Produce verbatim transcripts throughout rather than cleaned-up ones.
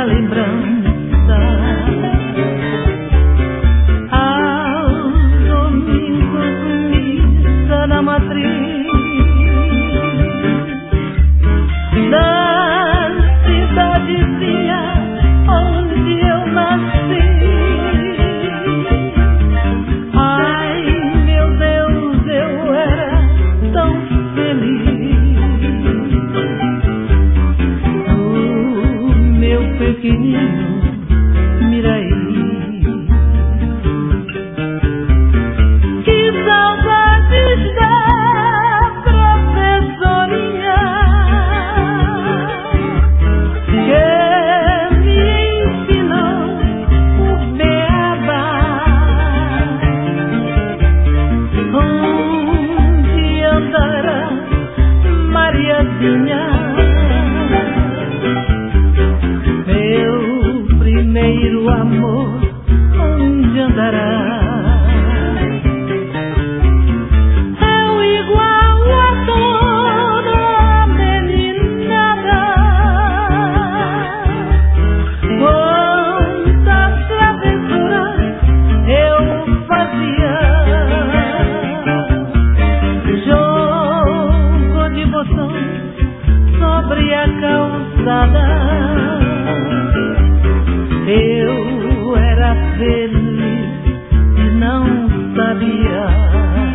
lembrança. Aos domingos, missa na matriz da cidadezinha onde eu nasci. Ai, meu Deus, eu era tão feliz. O meu pequenino Miraí. Que saudades da professorinha que me ensinou o beabá. Onde andará Mariazinha, meu primeiro amor, onde andará? Eu igual a toda meninada, quantas travessuras eu fazia. Jogo de botão sobre a calçada, eu era feliz e não sabia.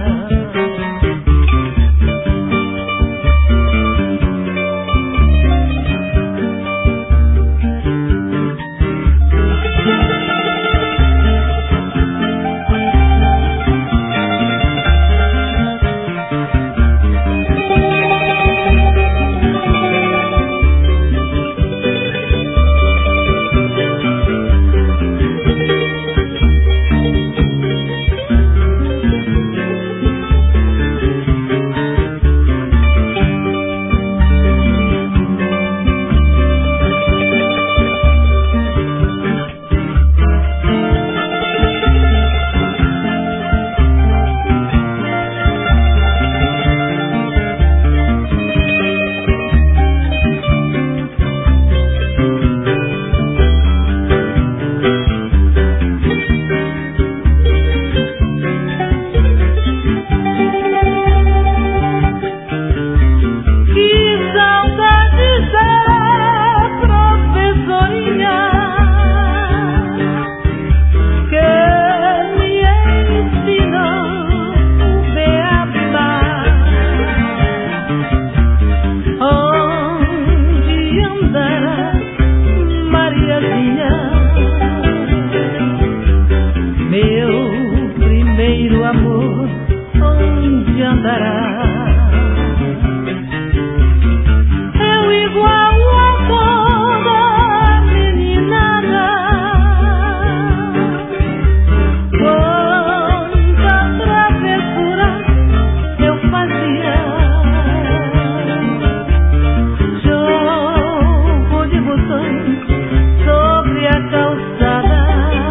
Meu primeiro amor, onde andará? Eu igual a toda meninada, quanta travessura eu fazia. Jogo de botões sobre a calçada,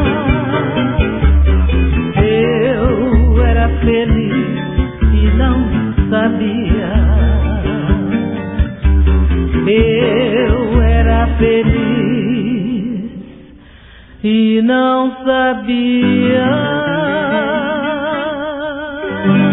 eu era feliz e não sabia. Eu era feliz e não sabia.